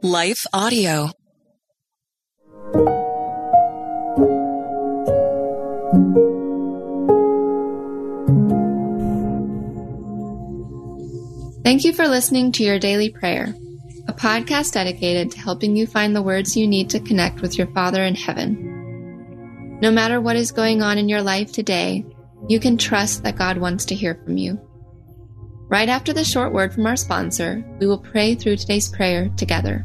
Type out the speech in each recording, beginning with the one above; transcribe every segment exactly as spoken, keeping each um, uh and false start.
Life Audio. Thank you for listening to Your Daily Prayer, a podcast dedicated to helping you find the words you need to connect with your Father in heaven. No matter what is going on in your life today, you can trust that God wants to hear from you. Right after the short word from our sponsor, we will pray through today's prayer together.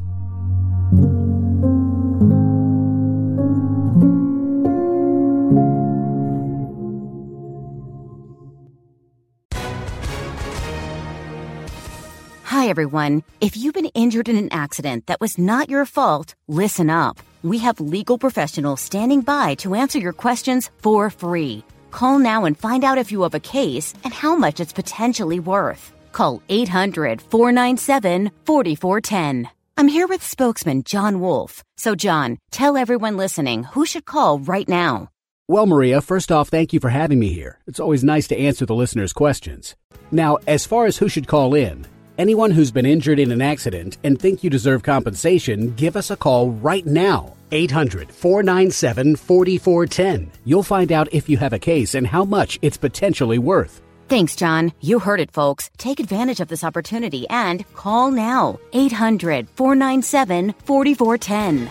Hi, everyone. If you've been injured in an accident that was not your fault, listen up. We have legal professionals standing by to answer your questions for free. Call now and find out if you have a case and how much it's potentially worth. Call eight hundred, four nine seven, four four one zero. I'm here with spokesman John Wolf. So, John, tell everyone listening who should call right now. Well, Maria, first off, thank you for having me here. It's always nice to answer the listeners' questions. Now, as far as who should call in, anyone who's been injured in an accident and think you deserve compensation, give us a call right now. eight hundred, four nine seven, four four one zero. You'll find out if you have a case and how much it's potentially worth. Thanks, John. You heard it, folks. Take advantage of this opportunity and call now. eight hundred, four nine seven, four four one zero.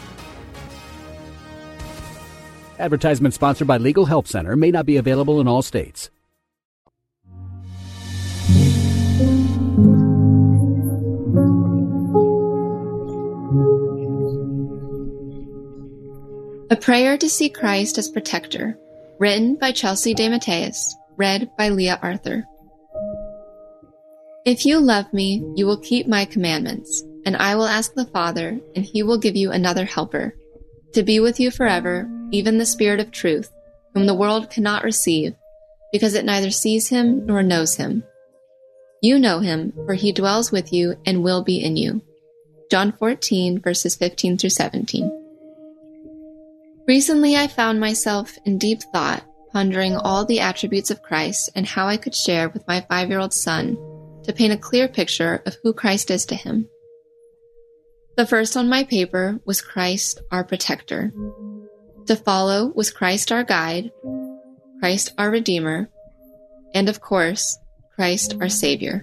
Advertisement sponsored by Legal Help Center. May not be available in all states. A Prayer to See Christ as Protector, written by Chelsea DeMatteis, read by Leah Arthur. If you love me, you will keep my commandments, and I will ask the Father, and he will give you another helper, to be with you forever, even the Spirit of truth, whom the world cannot receive, because it neither sees him nor knows him. You know him, for he dwells with you and will be in you. John fourteen, verses fifteen through seventeen. Recently, I found myself in deep thought, pondering all the attributes of Christ and how I could share with my five-year-old son to paint a clear picture of who Christ is to him. The first on my paper was Christ, our protector. To follow was Christ, our guide, Christ, our Redeemer, and of course, Christ, our Savior.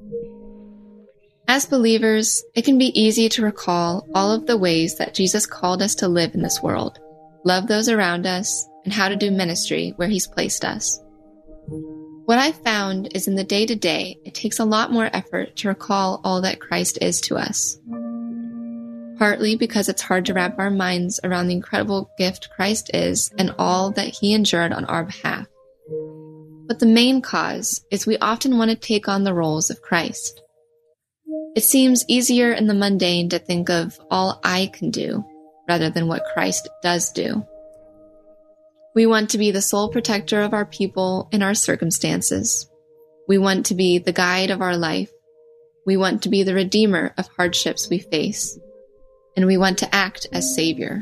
As believers, it can be easy to recall all of the ways that Jesus called us to live in this world, love those around us, and how to do ministry where he's placed us. What I've found is in the day-to-day, it takes a lot more effort to recall all that Christ is to us. Partly because it's hard to wrap our minds around the incredible gift Christ is and all that he endured on our behalf. But the main cause is we often want to take on the roles of Christ. It seems easier in the mundane to think of all I can do, rather than what Christ does do. We want to be the sole protector of our people and our circumstances. We want to be the guide of our life. We want to be the redeemer of hardships we face. And we want to act as Savior.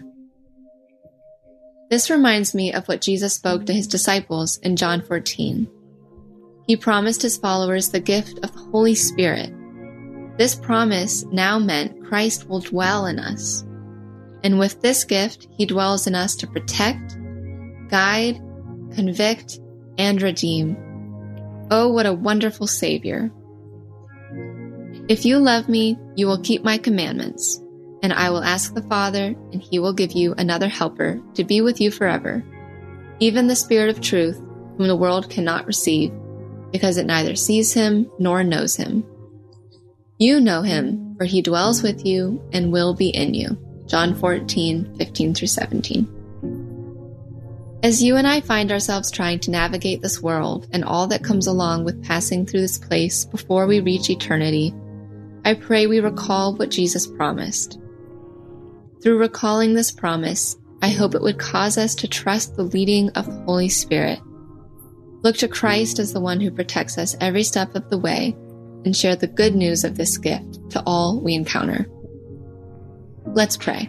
This reminds me of what Jesus spoke to his disciples in John fourteen. He promised his followers the gift of the Holy Spirit. This promise now meant Christ will dwell in us. And with this gift, he dwells in us to protect, guide, convict, and redeem. Oh, what a wonderful Savior. If you love me, you will keep my commandments, and I will ask the Father, and he will give you another helper to be with you forever, even the Spirit of truth, whom the world cannot receive, because it neither sees him nor knows him. You know him, for he dwells with you and will be in you. John fourteen, fifteen through seventeen. As you and I find ourselves trying to navigate this world and all that comes along with passing through this place before we reach eternity, I pray we recall what Jesus promised. Through recalling this promise, I hope it would cause us to trust the leading of the Holy Spirit. Look to Christ as the one who protects us every step of the way, and share the good news of this gift to all we encounter. Let's pray.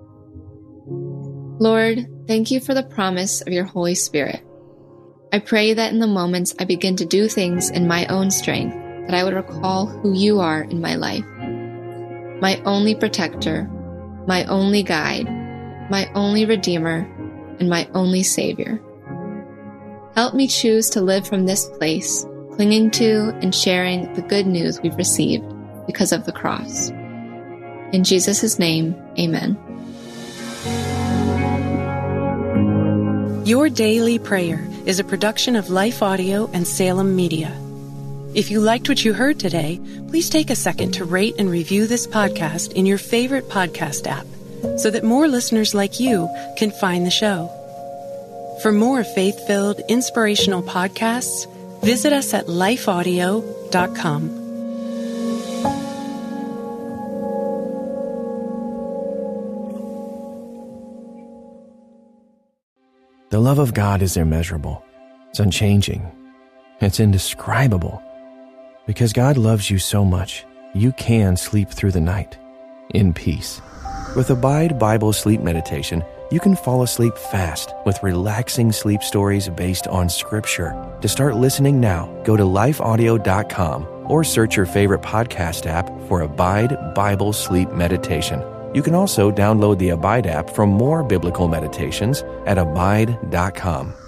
Lord, thank you for the promise of your Holy Spirit. I pray that in the moments I begin to do things in my own strength, that I would recall who you are in my life. my only protector, my only guide, my only redeemer, and my only savior. Help me choose to live from this place, clinging to and sharing the good news we've received because of the cross. In Jesus' name, amen. Your Daily Prayer is a production of Life Audio and Salem Media. If you liked what you heard today, please take a second to rate and review this podcast in your favorite podcast app so that more listeners like you can find the show. For more faith-filled, inspirational podcasts, visit us at life audio dot com. The love of God is immeasurable. It's unchanging. It's indescribable. Because God loves you so much, you can sleep through the night in peace. With Abide Bible Sleep Meditation, you can fall asleep fast with relaxing sleep stories based on Scripture. To start listening now, go to life audio dot com or search your favorite podcast app for Abide Bible Sleep Meditation. You can also download the Abide app for more biblical meditations at abide dot com.